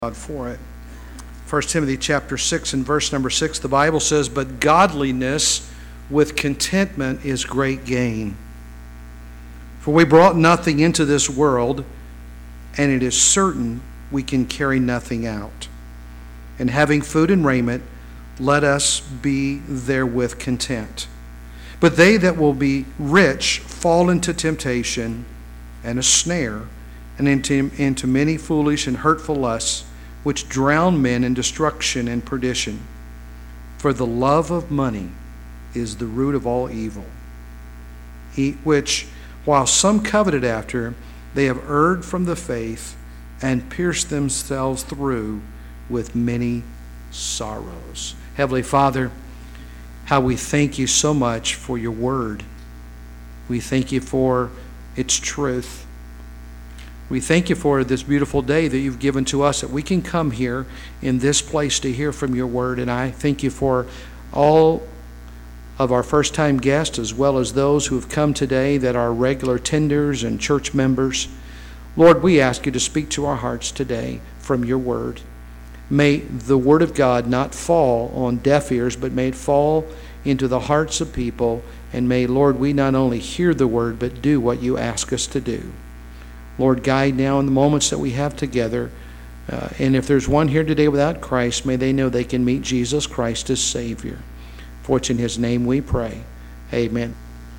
God for it. 1 Timothy chapter 6 and verse number 6, the Bible says, "But godliness with contentment is great gain. For we brought nothing into this world, and it is certain we can carry nothing out. And having food and raiment, let us be therewith content. But they that will be rich fall into temptation and a snare, and into many foolish and hurtful lusts, which drown men in destruction and perdition. For the love of money is the root of all evil, which, while some coveted after, they have erred from the faith and pierced themselves through with many sorrows." Heavenly Father, how we thank you so much for your word. We thank you for its truth. We thank you for this beautiful day that you've given to us, that we can come here in this place to hear from your word. And I thank you for all of our first-time guests, as well as those who have come today that are regular tenders and church members. Lord, we ask you to speak to our hearts today from your word. May the word of God not fall on deaf ears, but may it fall into the hearts of people. And may, Lord, we not only hear the word, but do what you ask us to do. Lord, guide now in the moments that we have together. And if there's one here today without Christ, may they know they can meet Jesus Christ as Savior. For it's in his name we pray. Amen.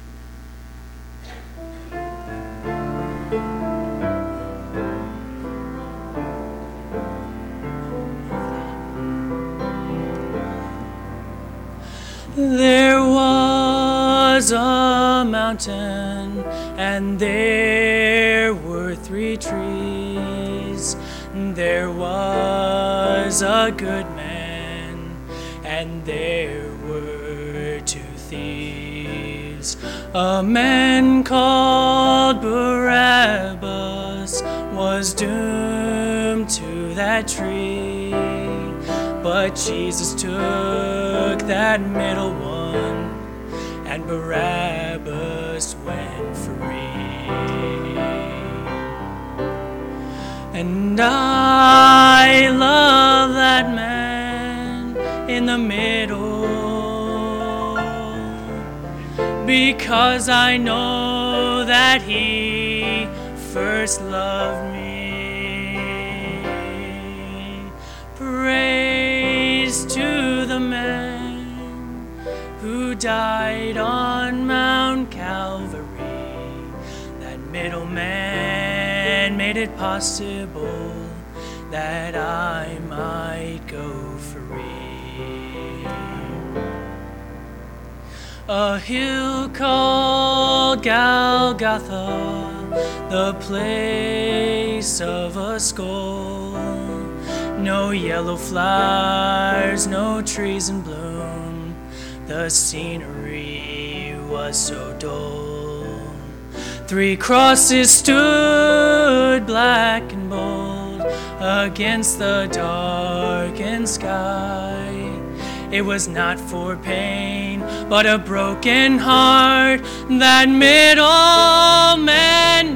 There was a mountain, and there were 3 trees. There was a good man, and there were 2 thieves. A man called Barabbas was doomed to that tree, but Jesus took that middle one, and Barabbas went free. And I love that man in the middle, because I know that he first loved me. Praise to the man who died on Mount Calvary. That middleman made it possible that I might go free. A hill called Golgotha, the place of a skull. No yellow flowers, no trees in bloom. The scenery was so dull. 3 crosses stood black and bold against the darkened sky. It was not for pain, but a broken heart that middleman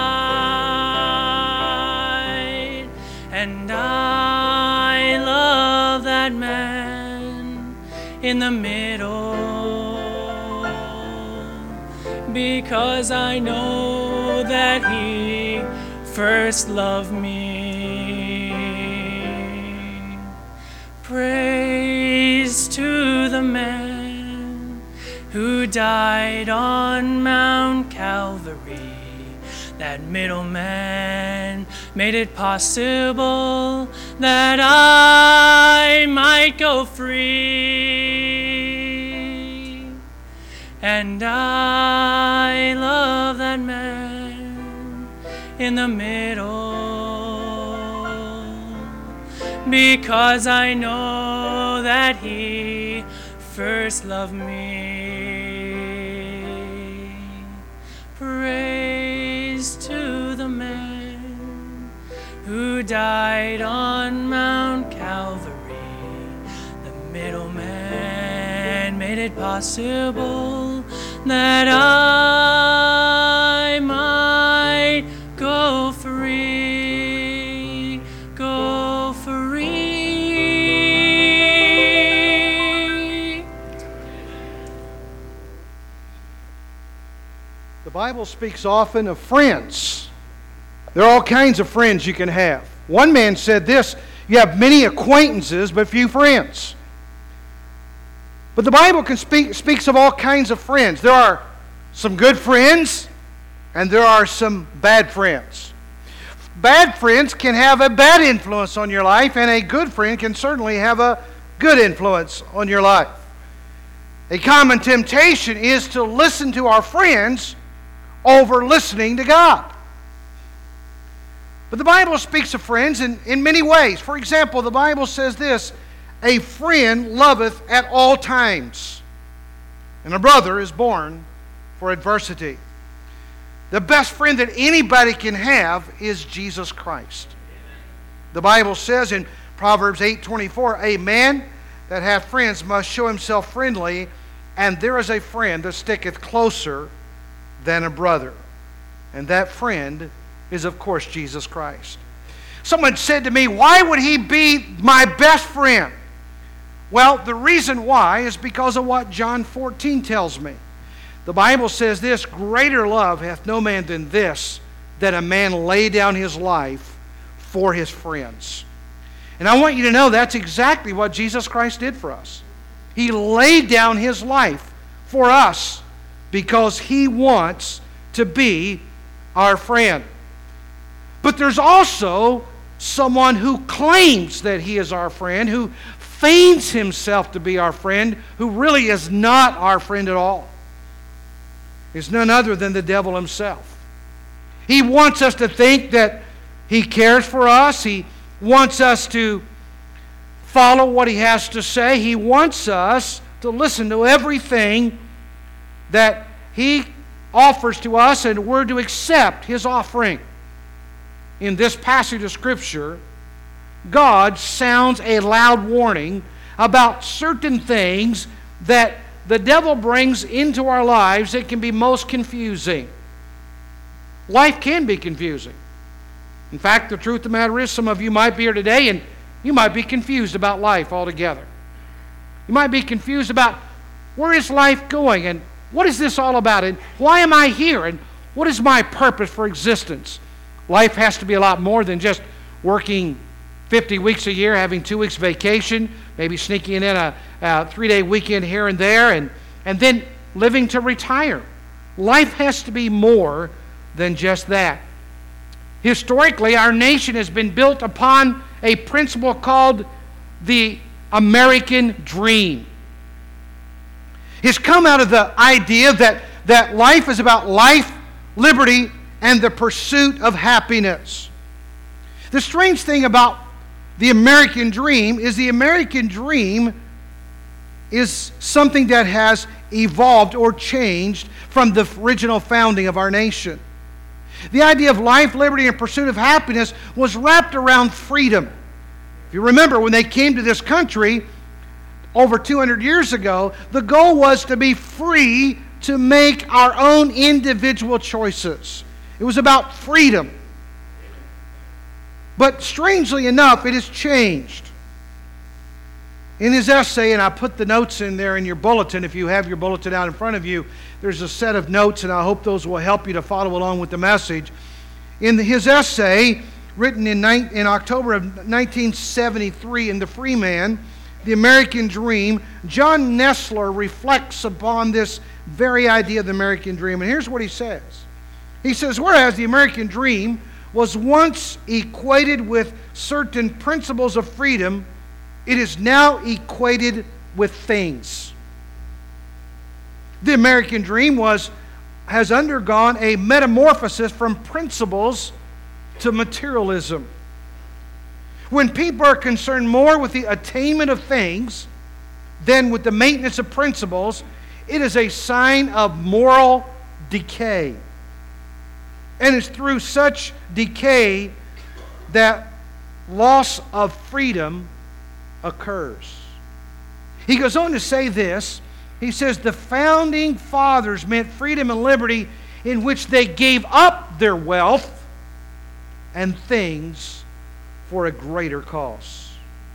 died. And I love that man in the middle, because I know that he first loved me. Praise to the man who died on Mount Calvary. That middleman made it possible that I might go free. And I love that man in the middle, because I know that he first loved me. Praise to the man who died on Mount Calvary. The middleman made it possible that I might go free, go Bible speaks often of friends. There are all kinds of friends you can have. One man said this, you have many acquaintances but few friends. But the Bible speaks of all kinds of friends. There are some good friends and there are some bad friends. Bad friends can have a bad influence on your life, and a good friend can certainly have a good influence on your life. A common temptation is to listen to our friends over listening to God. But the Bible speaks of friends in many ways. For example, the Bible says this, a friend loveth at all times, and a brother is born for adversity. The best friend that anybody can have is Jesus Christ. The Bible says in Proverbs 8:24, a man that hath friends must show himself friendly, and there is a friend that sticketh closer than a brother. And that friend is, of course, Jesus Christ. Someone said to me, why would he be my best friend? Well, the reason why is because of what John 14 tells me. The Bible says this, greater love hath no man than this, that a man lay down his life for his friends. And I want you to know that's exactly what Jesus Christ did for us. He laid down his life for us because he wants to be our friend. But there's also someone who claims that he is our friend, who feigns himself to be our friend, who really is not our friend at all. Is none other than the devil himself. He wants us to think that he cares for us. He wants us to follow what he has to say. He wants us to listen to everything that he offers to us, and we're to accept his offering. In this passage of Scripture, God sounds a loud warning about certain things that the devil brings into our lives that can be most confusing. Life can be confusing. In fact, the truth of the matter is, some of you might be here today and you might be confused about life altogether. You might be confused about where is life going and what is this all about and why am I here and what is my purpose for existence. Life has to be a lot more than just working 50 weeks a year, having 2 weeks vacation, maybe sneaking in a 3-day weekend here and there, and then living to retire. Life has to be more than just that. Historically, our nation has been built upon a principle called the American dream. It's come out of the idea that life is about life, liberty, and the pursuit of happiness. The strange thing about the American dream is the American dream is something that has evolved or changed from the original founding of our nation. The idea of life, liberty, and pursuit of happiness was wrapped around freedom. If you remember, when they came to this country over 200 years ago, the goal was to be free to make our own individual choices. It was about freedom. But strangely enough, it has changed. In his essay, and I put the notes in there in your bulletin, if you have your bulletin out in front of you, there's a set of notes, and I hope those will help you to follow along with the message. In his essay, written in October of 1973 in The Free Man, The American Dream, John Nestler reflects upon this very idea of the American dream. And here's what he says. He says, whereas the American dream was once equated with certain principles of freedom, it is now equated with things. The American dream has undergone a metamorphosis from principles to materialism. When people are concerned more with the attainment of things than with the maintenance of principles, it is a sign of moral decay. And it's through such decay that loss of freedom occurs. He goes on to say this. He says, the founding fathers meant freedom and liberty in which they gave up their wealth and things for a greater cause.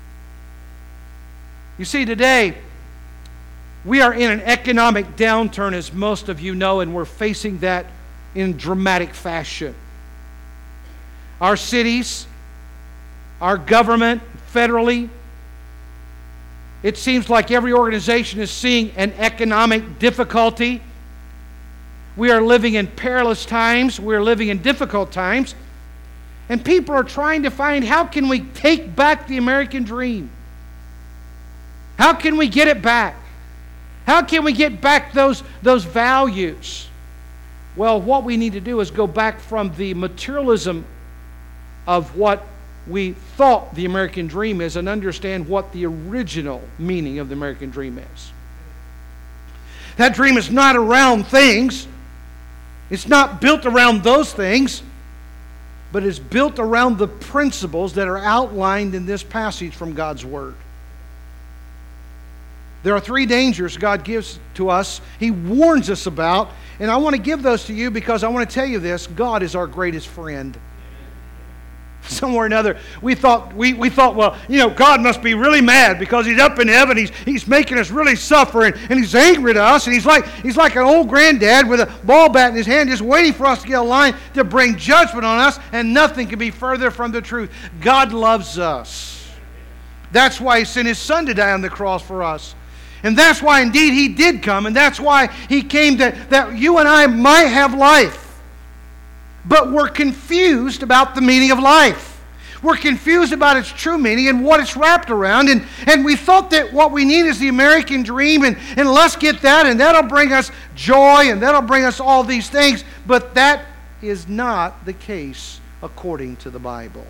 You see, today, we are in an economic downturn, as most of you know, and we're facing that in dramatic fashion. Our cities, our government, federally, it seems like every organization is seeing an economic difficulty. We are living in perilous times. We are living in difficult times. And people are trying to find, how can we take back the American dream? How can we get it back? How can we get back those values? Well, what we need to do is go back from the materialism of what we thought the American dream is and understand what the original meaning of the American dream is. That dream is not around things. It's not built around those things, but it's built around the principles that are outlined in this passage from God's Word. There are three dangers God gives to us. He warns us about, and I want to give those to you because I want to tell you this: God is our greatest friend. Somewhere or another, we thought, well, God must be really mad because He's up in heaven. He's making us really suffer, and He's angry at us, and He's like an old granddad with a ball bat in his hand, just waiting for us to get a line to bring judgment on us, and nothing can be further from the truth. God loves us. That's why He sent His Son to die on the cross for us. And that's why indeed He did come, and that's why He came that you and I might have life. But we're confused about the meaning of life. We're confused about its true meaning and what it's wrapped around. And we thought that what we need is the American dream, and let's get that, and that'll bring us joy, and that'll bring us all these things. But that is not the case according to the Bible.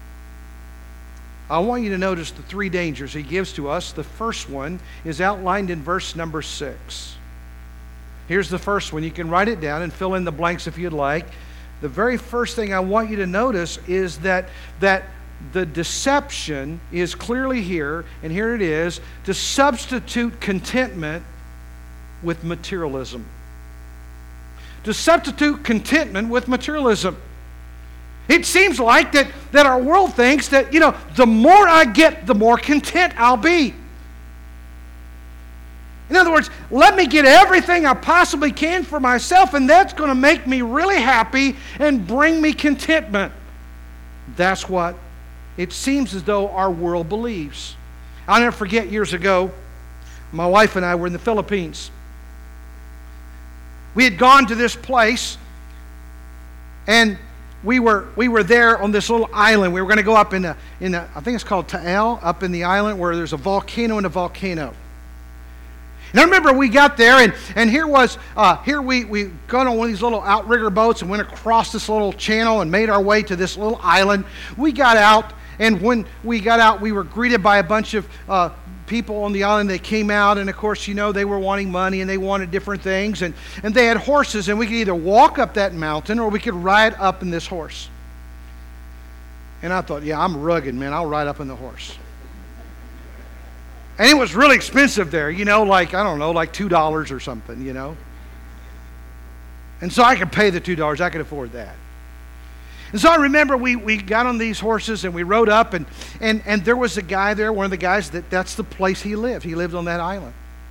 I want you to notice the three dangers He gives to us. The first one is outlined in verse number 6. Here's the first one. You can write it down and fill in the blanks if you'd like. The very first thing I want you to notice is that the deception is clearly here, and here it is, to substitute contentment with materialism. To substitute contentment with materialism. It seems like that our world thinks that, the more I get, the more content I'll be. In other words, let me get everything I possibly can for myself, and that's going to make me really happy and bring me contentment. That's what it seems as though our world believes. I'll never forget years ago, my wife and I were in the Philippines. We had gone to this place, and we were there on this little island. We were going to go up in a I think it's called Taal, up in the island where there's a volcano and a volcano. And I remember we got there, and here we got on one of these little outrigger boats and went across this little channel and made our way to this little island. We got out, and when we got out, we were greeted by a bunch of people on the island. They came out, and of course, they were wanting money, and they wanted different things, and they had horses, and we could either walk up that mountain or we could ride up in this horse. And I thought, yeah, I'm rugged, man. I'll ride up in the horse. And it was really expensive there, like $2 or something, And so I could pay the $2. I could afford that. And so I remember we got on these horses and we rode up, and there was a guy there, one of the guys, that's the place he lived. He lived on that island.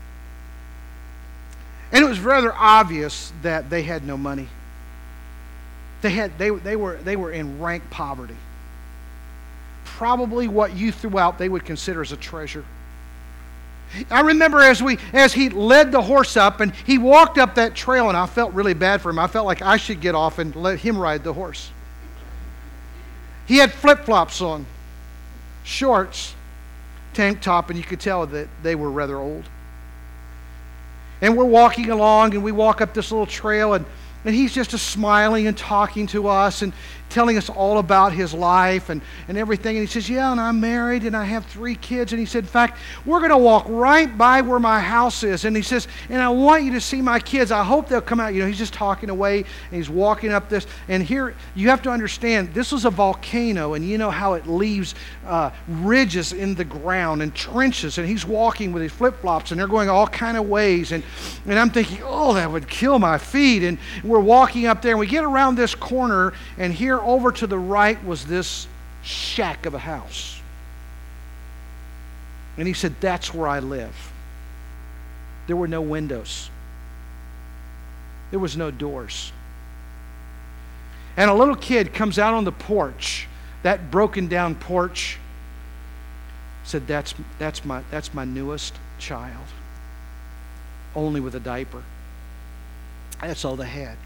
And it was rather obvious that they had no money. They were in rank poverty. Probably what you threw out they would consider as a treasure. I remember as he led the horse up, and he walked up that trail, and I felt really bad for him. I felt like I should get off and let him ride the horse. He had flip-flops on, shorts, tank top, and you could tell that they were rather old. And we're walking along, and we walk up this little trail, and he's just smiling and talking to us and telling us all about his life and everything. And he says, yeah, and I'm married and I have 3 kids. And he said, in fact, we're going to walk right by where my house is. And he says, and I want you to see my kids. I hope they'll come out. He's just talking away, and he's walking up this. And here, you have to understand, this was a volcano, and you know how it leaves ridges in the ground and trenches. And he's walking with his flip-flops, and they're going all kind of ways. And I'm thinking, oh, that would kill my feet. And we're walking up there, and we get around this corner, and here over to the right was this shack of a house. And he said, that's where I live. There were no windows. There was no doors. And a little kid comes out on the porch, that broken down porch, said, that's my newest child, only with a diaper. That's all they had.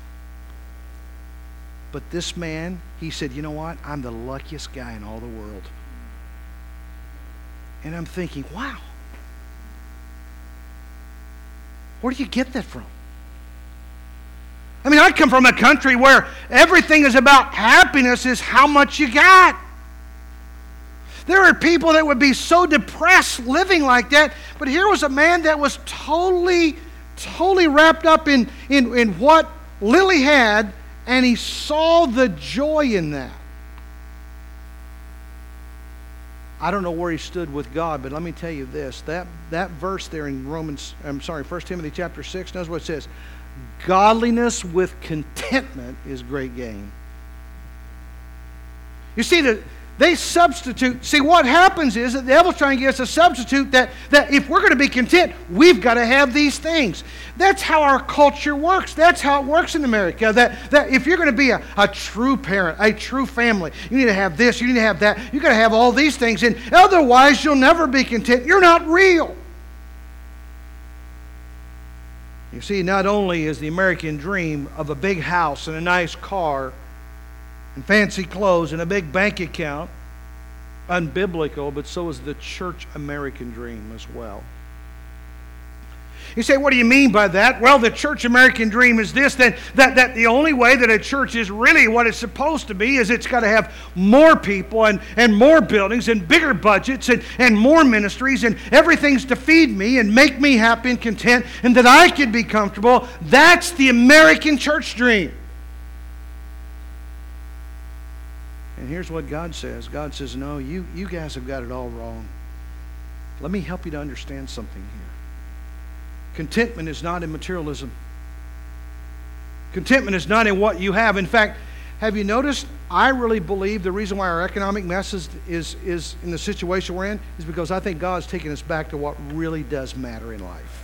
But this man, he said, you know what? I'm the luckiest guy in all the world. And I'm thinking, wow. Where do you get that from? I mean, I come from a country where everything is about happiness is how much you got. There are people that would be so depressed living like that, but here was a man that was totally wrapped up in what Lily had, and he saw the joy in that. I don't know where he stood with God, but let me tell you this. That verse there in 1 Timothy chapter 6, knows what it says. Godliness with contentment is great gain. You see, they substitute. See, what happens is that the devil's trying to get us a substitute that if we're going to be content, we've got to have these things. That's how our culture works. That's how it works in America. That if you're going to be a true parent, a true family, you need to have this, you need to have that. You've got to have all these things. And otherwise, you'll never be content. You're not real. You see, not only is the American dream of a big house and a nice car and fancy clothes and a big bank account unbiblical, but so is the church American dream as well. You say, what do you mean by that? Well, the church American dream is this, that the only way that a church is really what it's supposed to be is it's got to have more people and more buildings and bigger budgets and more ministries and everything's to feed me and make me happy and content and that I can be comfortable. That's the American church dream. And here's what God says. God says, no, you guys have got it all wrong. Let me help you to understand something here. Contentment is not in materialism. Contentment is not in what you have. In fact, have you noticed, I really believe the reason why our economic mess is in the situation we're in is because I think God's taking us back to what really does matter in life.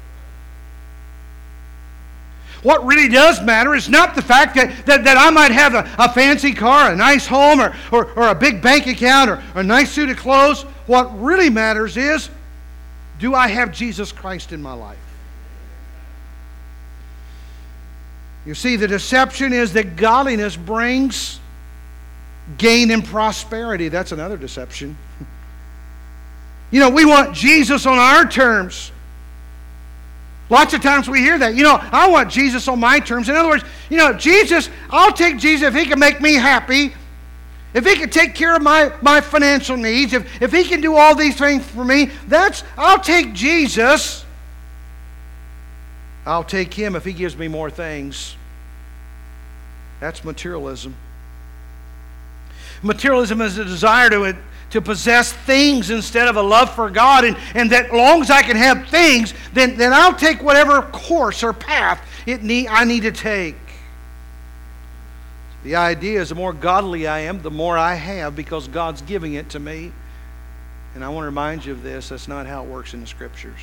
What really does matter is not the fact that I might have a fancy car, a nice home, or a big bank account, or a nice suit of clothes. What really matters is, do I have Jesus Christ in my life? You see, the deception is that godliness brings gain and prosperity. That's another deception. You know, we want Jesus on our terms. Lots of times we hear that. You know, I want Jesus on my terms. In other words, you know, Jesus, I'll take Jesus if he can make me happy. If he can take care of my financial needs, if he can do all these things for me, I'll take Jesus. I'll take him if he gives me more things. That's materialism. Materialism is a desire to possess things instead of a love for God, and that as long as I can have things, then I'll take whatever course or path I need to take. The idea is the more godly I am, the more I have because God's giving it to me. And I want to remind you of this. That's not how it works in the Scriptures.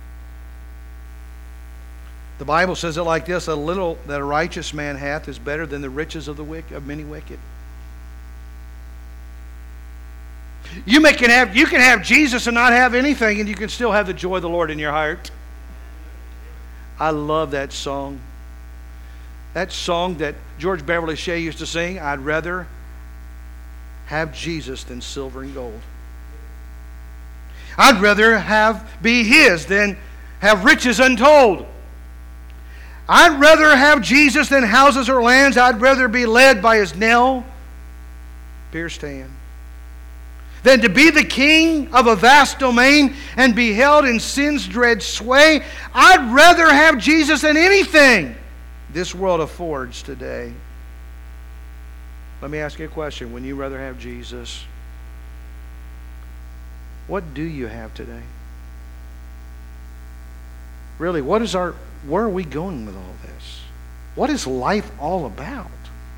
The Bible says it like this: a little that a righteous man hath is better than the riches of many wicked. You can have Jesus and not have anything, and you can still have the joy of the Lord in your heart. I love that song. That song that George Beverly Shea used to sing, I'd rather have Jesus than silver and gold. I'd rather be his than have riches untold. I'd rather have Jesus than houses or lands. I'd rather be led by his nail-pierced hand than to be the king of a vast domain and be held in sin's dread sway. I'd rather have Jesus than anything this world affords today. Let me ask you a question. When you rather have Jesus, what do you have today? Really, where are we going with all this? What is life all about?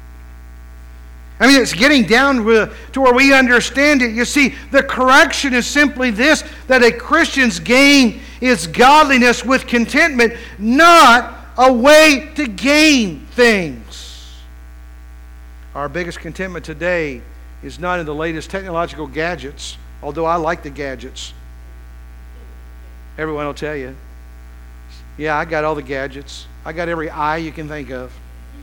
I mean, it's getting down to where we understand it. You see, the correction is simply this, that a Christian's gain is godliness with contentment, not a way to gain things. Our biggest contentment today is not in the latest technological gadgets, although I like the gadgets. Everyone will tell you, yeah, I got all the gadgets. I got every eye you can think of.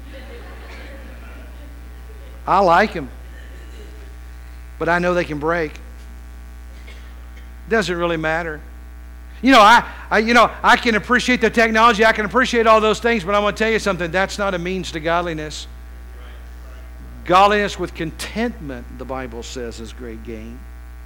I like them. But I know they can break. Doesn't really matter. I can appreciate the technology. I can appreciate all those things, but I'm going to tell you something. That's not a means to godliness. Godliness with contentment, the Bible says, is great gain.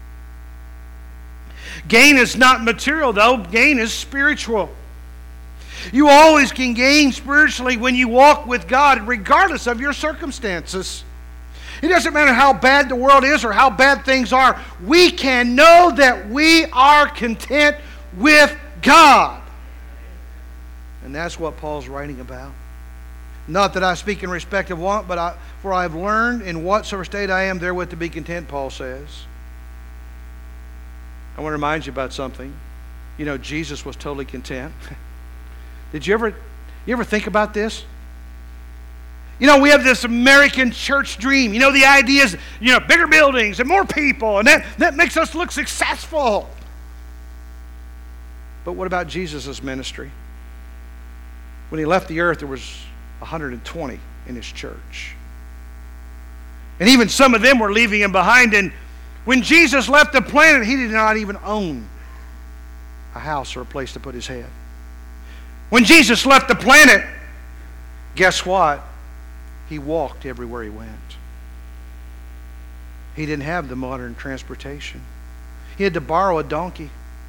Gain is not material, though. Gain is spiritual. You always can gain spiritually when you walk with God, regardless of your circumstances. It doesn't matter how bad the world is or how bad things are. We can know that we are content with God. And that's what Paul's writing about. Not that I speak in respect of want, but for I have learned in whatsoever state I am therewith to be content, Paul says. I want to remind you about something. Jesus was totally content. Did you ever think about this? We have this American church dream. The idea is, bigger buildings and more people, and that makes us look successful. But what about Jesus' ministry? When he left the earth, there was 120 in his church. And even some of them were leaving him behind. And when Jesus left the planet, he did not even own a house or a place to put his head. When Jesus left the planet, guess what? He walked everywhere he went. He didn't have the modern transportation. He had to borrow a donkey.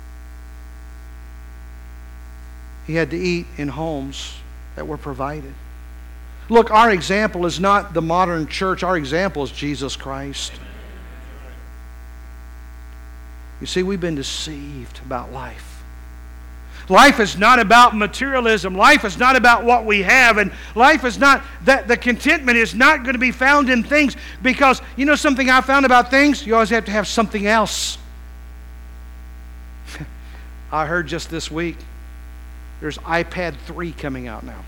He had to eat in homes that were provided. Look, our example is not the modern church. Our example is Jesus Christ. You see, we've been deceived about life. Life is not about materialism. Life is not about what we have. And life is not, that the contentment is not going to be found in things, because something I found about things? You always have to have something else. I heard just this week, there's iPad 3 coming out now.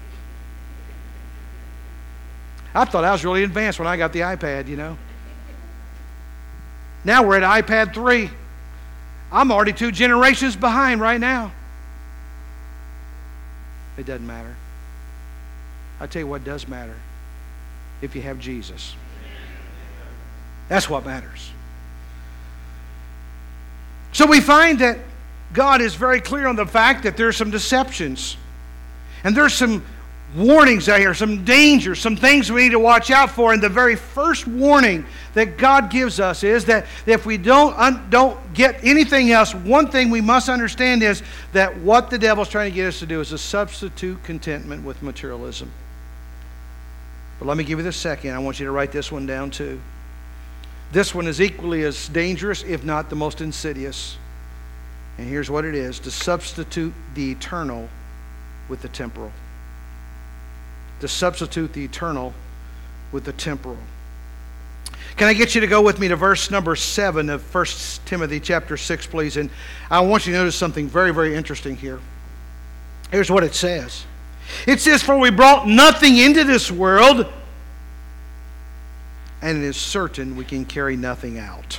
I thought I was really advanced when I got the iPad, Now we're at iPad 3. I'm already 2 generations behind right now. It doesn't matter. I tell you what does matter. If you have Jesus. That's what matters. So we find that God is very clear on the fact that there's some deceptions. And there's some warnings out here, some dangers, some things we need to watch out for. And the very first warning that God gives us is that if we don't get anything else, one thing we must understand is that what the devil's trying to get us to do is to substitute contentment with materialism. But let me give you the second. I want you to write this one down too. This one is equally as dangerous, if not the most insidious. And here's what it is: to substitute the eternal with the temporal. To substitute the eternal with the temporal. Can I get you to go with me to verse number 7 of 1 Timothy chapter 6, please? And I want you to notice something very, very interesting here. Here's what it says. It says, "For we brought nothing into this world, and it is certain we can carry nothing out."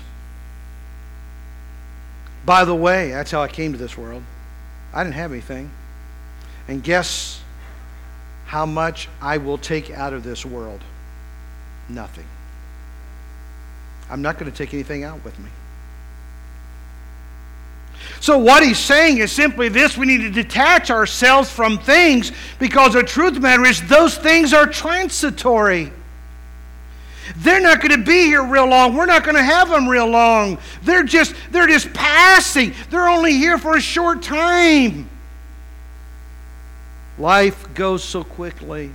By the way, that's how I came to this world. I didn't have anything. And guess how much I will take out of this world? Nothing. I'm not going to take anything out with me. So what he's saying is simply this: we need to detach ourselves from things, because the truth of the matter is those things are transitory. They're not going to be here real long. We're not going to have them real long. They're just passing. They're only here for a short time. Life goes so quickly.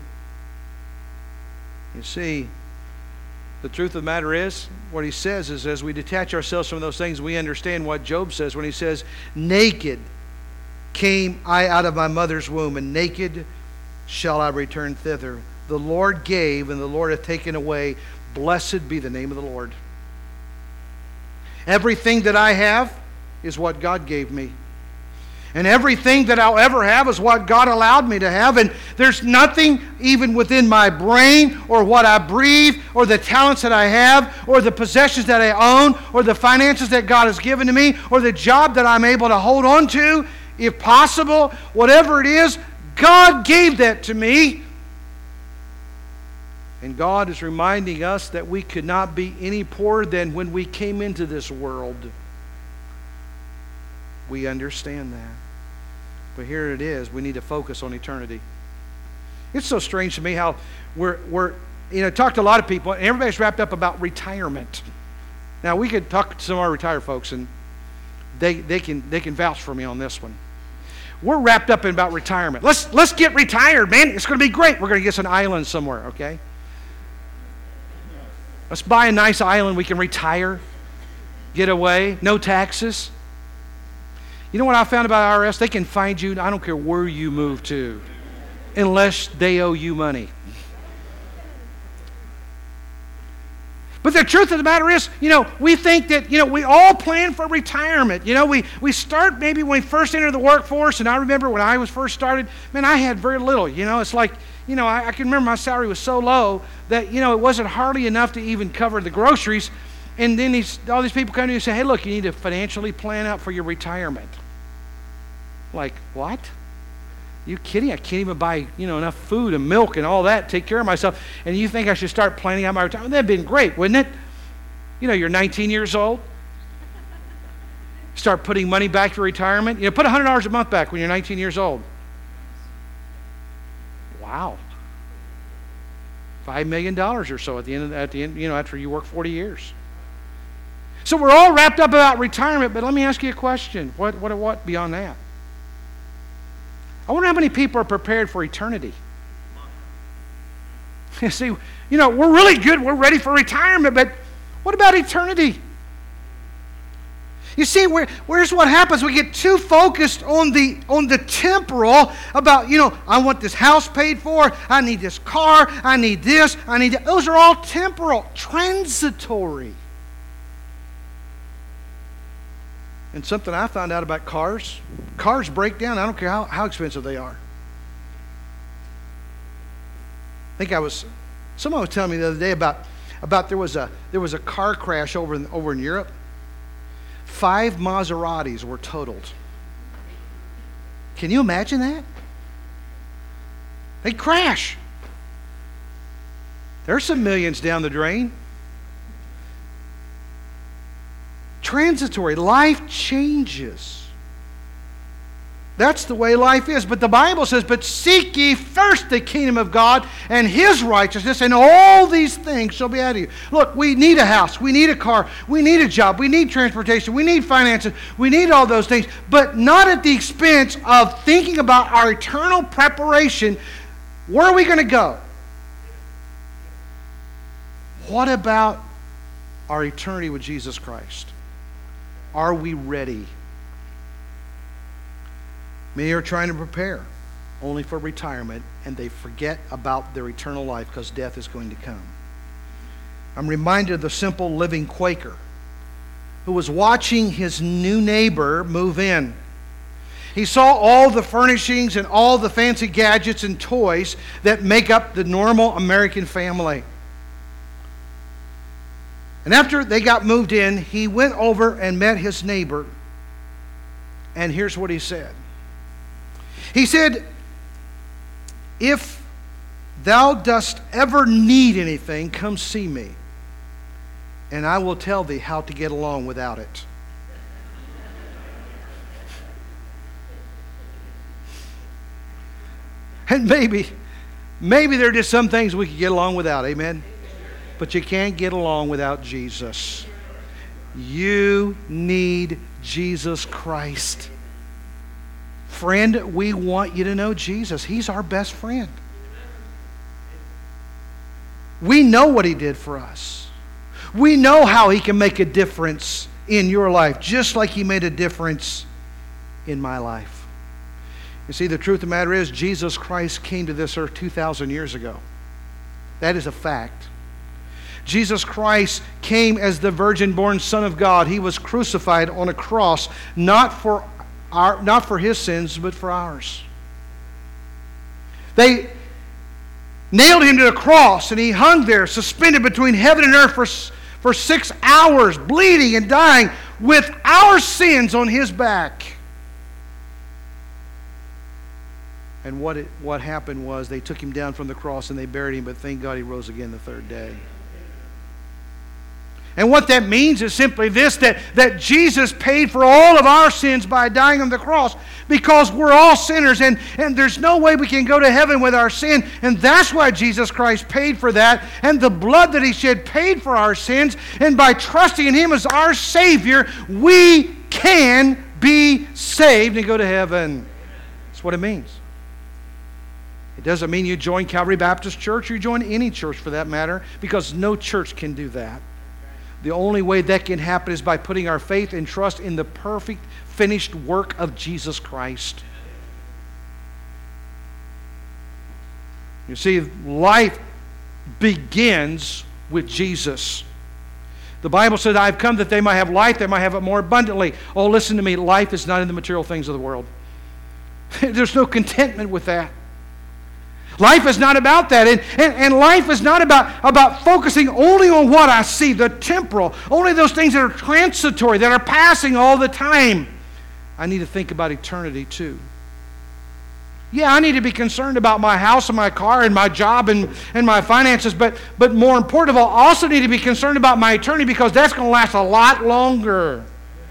You see, the truth of the matter is, what he says is, as we detach ourselves from those things, we understand what Job says when he says, "Naked came I out of my mother's womb, and naked shall I return thither. The Lord gave, and the Lord hath taken away. Blessed be the name of the Lord." Everything that I have is what God gave me. And everything that I'll ever have is what God allowed me to have. And there's nothing even within my brain or what I breathe or the talents that I have or the possessions that I own or the finances that God has given to me or the job that I'm able to hold on to, if possible, whatever it is, God gave that to me. And God is reminding us that we could not be any poorer than when we came into this world. We understand that. But here it is. We need to focus on eternity. It's so strange to me how we're talked to a lot of people, and everybody's wrapped up about retirement. Now, we could talk to some of our retired folks, and they can vouch for me on this one. We're wrapped up in about retirement. Let's get retired, man. It's going to be great. We're going to get us an island somewhere, okay? Let's buy a nice island. We can retire, get away, no taxes. You know what I found about IRS? They can find you, I don't care where you move to, unless they owe you money. But the truth of the matter is, we think that, we all plan for retirement. We start maybe when we first enter the workforce, and I remember when I was first started, man, I had very little. It's like, I can remember my salary was so low that, it wasn't hardly enough to even cover the groceries. And then all these people come to you and say, hey, look, you need to financially plan out for your retirement. Like, what? You kidding? I can't even buy, enough food and milk and all that, take care of myself. And you think I should start planning out my retirement? That'd been great, wouldn't it? You're 19 years old. Start putting money back to retirement. Put $100 a month back when you're 19 years old. Wow. $5 million or so at the end, after you work 40 years. So we're all wrapped up about retirement, but let me ask you a question. What beyond that? I wonder how many people are prepared for eternity. You see, we're really good. We're ready for retirement, but what about eternity? You see, where's what happens? We get too focused on the temporal about, I want this house paid for. I need this car. I need this. I need that. Those are all temporal, transitory. And something I found out about cars break down. I don't care how expensive they are. I think someone was telling me the other day about there was a car crash over in Europe. 5 Maseratis were totaled. Can you imagine that? They crash. There's some millions down the drain. Transitory. Life changes. That's the way life is. But the Bible says, but seek ye first the kingdom of God and His righteousness, and all these things shall be added to you. Look, we need a house. We need a car. We need a job. We need transportation. We need finances. We need all those things. But not at the expense of thinking about our eternal preparation. Where are we going to go? What about our eternity with Jesus Christ? Are we ready? Many are trying to prepare only for retirement, and they forget about their eternal life because death is going to come. I'm reminded of the simple living Quaker who was watching his new neighbor move in. He saw all the furnishings and all the fancy gadgets and toys that make up the normal American family. And after they got moved in, he went over and met his neighbor. And here's what he said. He said, if thou dost ever need anything, come see me, and I will tell thee how to get along without it. And maybe there are just some things we could get along without, amen? But you can't get along without Jesus. You need Jesus Christ. Friend, we want you to know Jesus. He's our best friend. We know what He did for us. We know how He can make a difference in your life, just like He made a difference in my life. You see, the truth of the matter is, Jesus Christ came to this earth 2,000 years ago. That is a fact. Jesus Christ came as the virgin-born Son of God. He was crucified on a cross, not for not for his sins, but for ours. They nailed him to the cross, and he hung there, suspended between heaven and earth for 6 hours, bleeding and dying, with our sins on his back. And what happened was they took him down from the cross and they buried him, but thank God he rose again the third day. And what that means is simply this, that Jesus paid for all of our sins by dying on the cross, because we're all sinners, and there's no way we can go to heaven with our sin, and that's why Jesus Christ paid for that, and the blood that he shed paid for our sins, and by trusting in him as our Savior, we can be saved and go to heaven. That's what it means. It doesn't mean you join Calvary Baptist Church or you join any church for that matter, because no church can do that. The only way that can happen is by putting our faith and trust in the perfect, finished work of Jesus Christ. You see, life begins with Jesus. The Bible said, I've come that they might have life, they might have it more abundantly. Oh, listen to me, life is not in the material things of the world. There's no contentment with that. Life is not about that, and life is not about focusing only on what I see, the temporal, only those things that are transitory, that are passing all the time. I need to think about eternity too. Yeah, I need to be concerned about my house and my car and my job and my finances, but more important of all, I also need to be concerned about my eternity, because that's going to last a lot longer.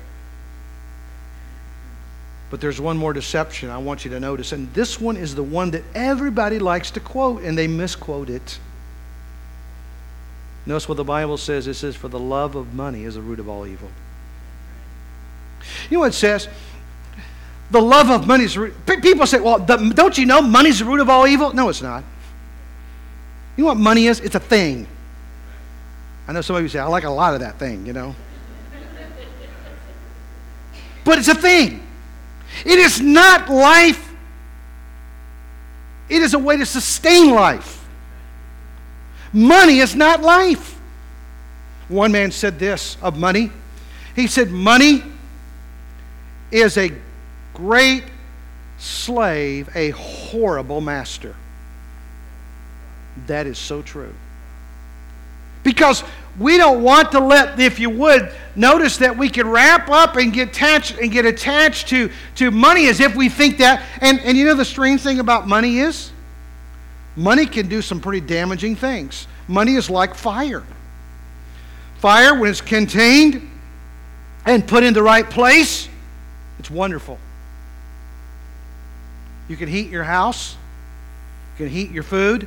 But there's one more deception I want you to notice, and this one is the one that everybody likes to quote, and they misquote it. Notice what the Bible says. It says, for the love of money is the root of all evil. You know what it says? The love of money is the root. People say, well, don't you know money's the root of all evil? No, it's not. You know what money is? It's a thing. I know some of you say, I like a lot of that thing, you know. But it's a thing. It is not life. It is a way to sustain life. Money is not life. One man said this of money. He said, money is a great slave, a horrible master. That is so true. Because we don't want to let, if you would, notice that we can wrap up and get attached to money as if we think that. And you know the strange thing about money is? Money can do some pretty damaging things. Money is like fire. Fire, when it's contained and put in the right place, it's wonderful. You can heat your house. You can heat your food.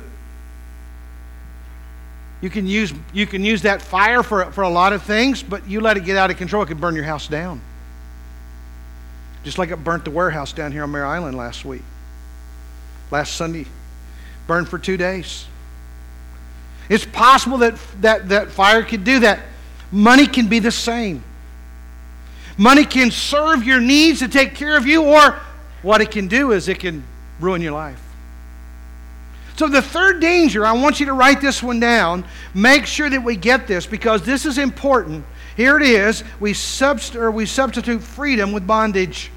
You can use that fire for a lot of things, but you let it get out of control, it can burn your house down. Just like it burnt the warehouse down here on Mare Island last Sunday. Burned for 2 days. It's possible that fire could do that. Money can be the same. Money can serve your needs to take care of you, or what it can do is it can ruin your life. So the third danger, I want you to write this one down. Make sure that we get this, because this is important. Here it is. We substitute freedom with bondage.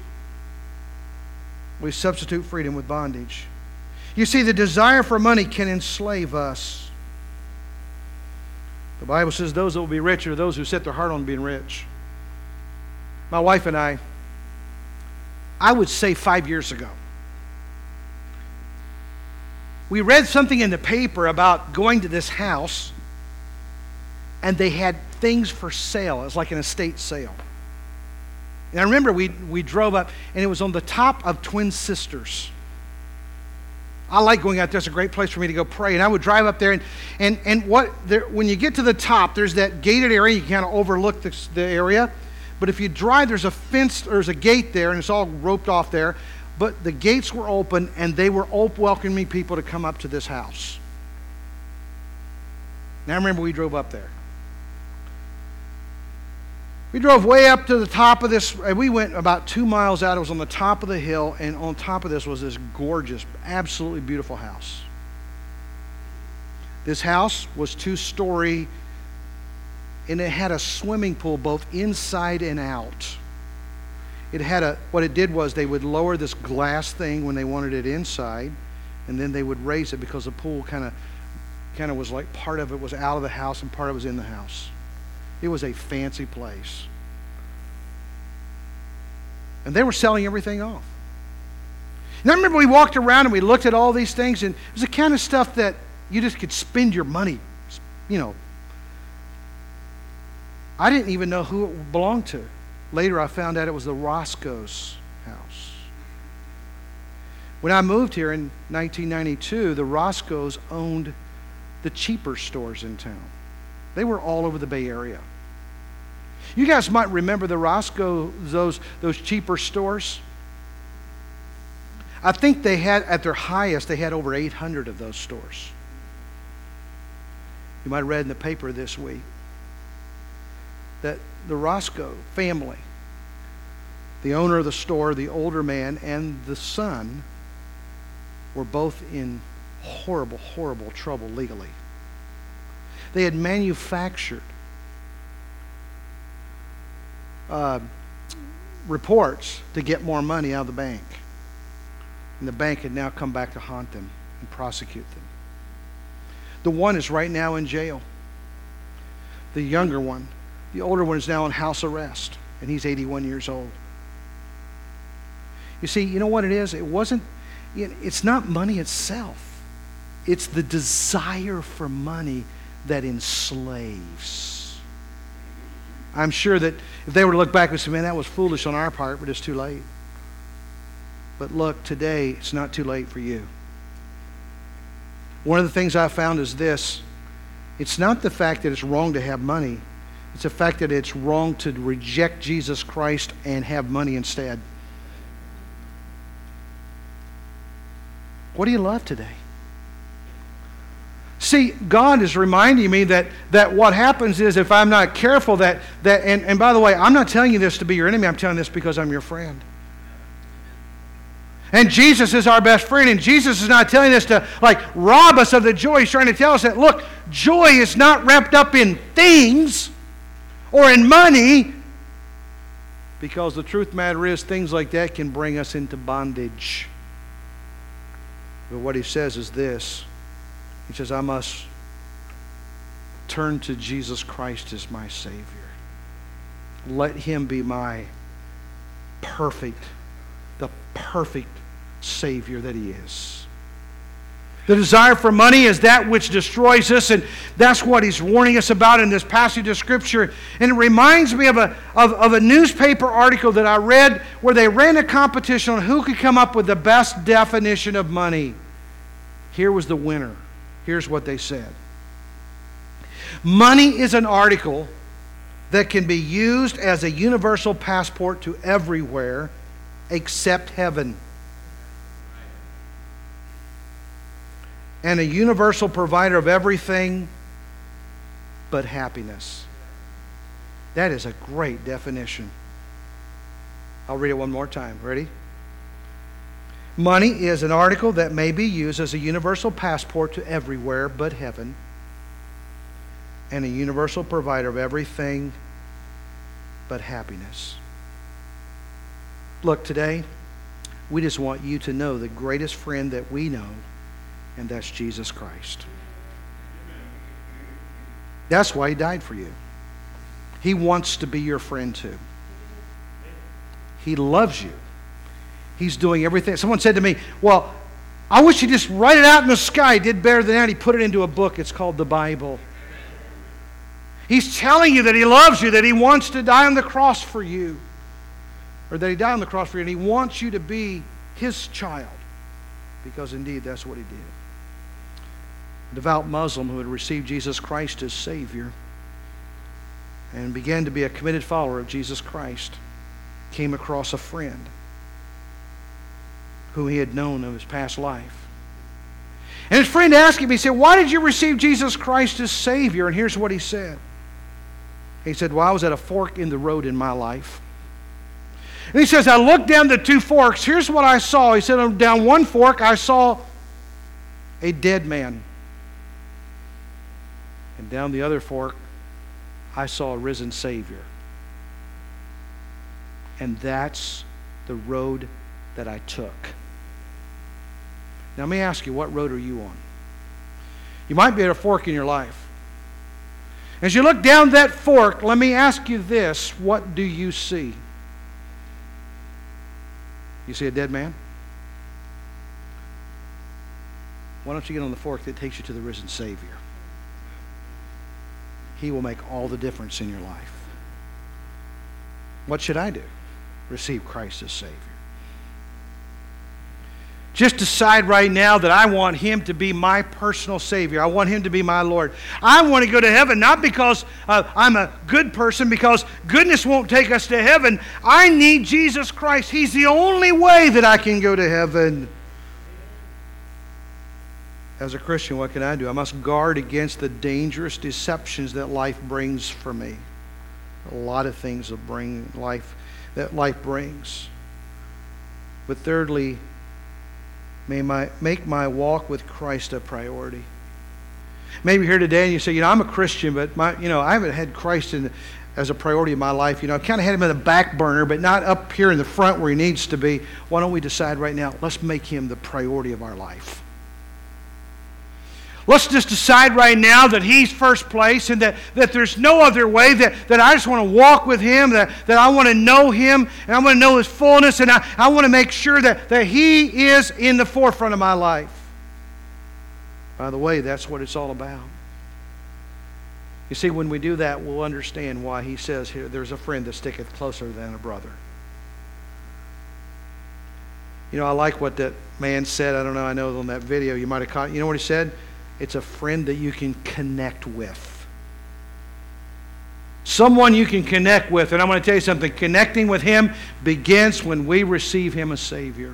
We substitute freedom with bondage. You see, the desire for money can enslave us. The Bible says those that will be rich are those who set their heart on being rich. My wife and I would say 5 years ago, we read something in the paper about going to this house, and they had things for sale. It was like an estate sale. And I remember we drove up, and it was on the top of Twin Sisters. I like going out there. It's a great place for me to go pray. And I would drive up there, and when you get to the top, there's that gated area. You can kind of overlook the area. But if you drive, there's a fence, there's a gate there, and it's all roped off there. But the gates were open, and they were welcoming people to come up to this house. Now, I remember we drove up there. We drove way up to the top of this. We went about 2 miles out. It was on the top of the hill, and on top of this was this gorgeous, absolutely beautiful house. This house was 2-story, and it had a swimming pool both inside and out. it had what it did was they would lower this glass thing when they wanted it inside, and then they would raise it because the pool kind of was like part of it was out of the house and part of it was in the house. It was a fancy place. And they were selling everything off. And I remember we walked around and we looked at all these things, and it was the kind of stuff that you just could spend your money, I didn't even know who it belonged to. Later I found out it was the Roscoe's house. When I moved here in 1992, the Roscoe's owned the cheaper stores in town. They were all over the Bay Area. You guys might remember the Roscoe, those cheaper stores. I think they had, at their highest, they had over 800 of those stores. You might have read in the paper this week that the Roscoe family, the owner of the store, the older man, and the son were both in horrible, horrible trouble legally. They had manufactured reports to get more money out of the bank. And the bank had now come back to haunt them and prosecute them. The one is right now in jail. The younger one, the older one, is now on house arrest, and he's 81 years old. You see, you know what it is? It's not money itself. It's the desire for money that enslaves. I'm sure that if they were to look back and say, man, that was foolish on our part, but it's too late. But look, today, it's not too late for you. One of the things I found is this. It's not the fact that it's wrong to have money. It's the fact that it's wrong to reject Jesus Christ and have money instead. What do you love today? See, God is reminding me that what happens is if I'm not careful and by the way, I'm not telling you this to be your enemy. I'm telling you this because I'm your friend. And Jesus is our best friend, and Jesus is not telling us to rob us of the joy. He's trying to tell us that, look, joy is not wrapped up in things or in money, because the truth of the matter is things like that can bring us into bondage. But what he says is this. He says, I must turn to Jesus Christ as my Savior. Let him be my the perfect Savior that he is. The desire for money is that which destroys us, and that's what he's warning us about in this passage of Scripture. And it reminds me of a newspaper article that I read where they ran a competition on who could come up with the best definition of money. Here was the winner. Here's what they said. Money is an article that can be used as a universal passport to everywhere except heaven, and a universal provider of everything but happiness. That is a great definition. I'll read it one more time. Ready? Money is an article that may be used as a universal passport to everywhere but heaven, and a universal provider of everything but happiness. Look, today, we just want you to know the greatest friend that we know, and that's Jesus Christ. That's why he died for you. He wants to be your friend too. He loves you. He's doing everything. Someone said to me, well, I wish he'd just write it out in the sky. He did better than that. He put it into a book. It's called the Bible. He's telling you that he loves you, that he wants to die on the cross for you, or that he died on the cross for you, and he wants you to be his child, because indeed that's what he did. A devout Muslim who had received Jesus Christ as Savior and began to be a committed follower of Jesus Christ came across a friend who he had known of his past life. And his friend asked him, he said, why did you receive Jesus Christ as Savior? And here's what he said. He said, well, I was at a fork in the road in my life. And he says, I looked down the two forks. Here's what I saw. He said, down one fork, I saw a dead man. And down the other fork, I saw a risen Savior. And that's the road that I took. Now let me ask you, what road are you on? You might be at a fork in your life. As you look down that fork, let me ask you this, what do you see? You see a dead man? Why don't you get on the fork that takes you to the risen Savior? He will make all the difference in your life. What should I do? Receive Christ as Savior. Just decide right now that I want Him to be my personal Savior. I want Him to be my Lord. I want to go to heaven, not because I'm a good person, because goodness won't take us to heaven. I need Jesus Christ. He's the only way that I can go to heaven. As a Christian, what can I do? I must guard against the dangerous deceptions that life brings for me. A lot of things that life brings. But thirdly, make my walk with Christ a priority. Maybe here today and you say, I'm a Christian, but I haven't had Christ as a priority in my life. I've kind of had Him in the back burner, but not up here in the front where He needs to be. Why don't we decide right now, let's make Him the priority of our life. Let's just decide right now that He's first place and that there's no other way, that I just want to walk with Him, that I want to know Him, and I want to know His fullness, and I want to make sure that He is in the forefront of my life. By the way, that's what it's all about. You see, when we do that, we'll understand why He says here, there's a friend that sticketh closer than a brother. I like what that man said. I know on that video you might have caught. You know what he said? It's a friend that you can connect with. Someone you can connect with. And I'm going to tell you something. Connecting with Him begins when we receive Him as Savior.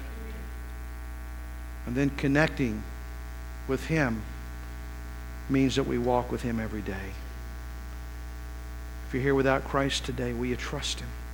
And then connecting with Him means that we walk with Him every day. If you're here without Christ today, will you trust Him?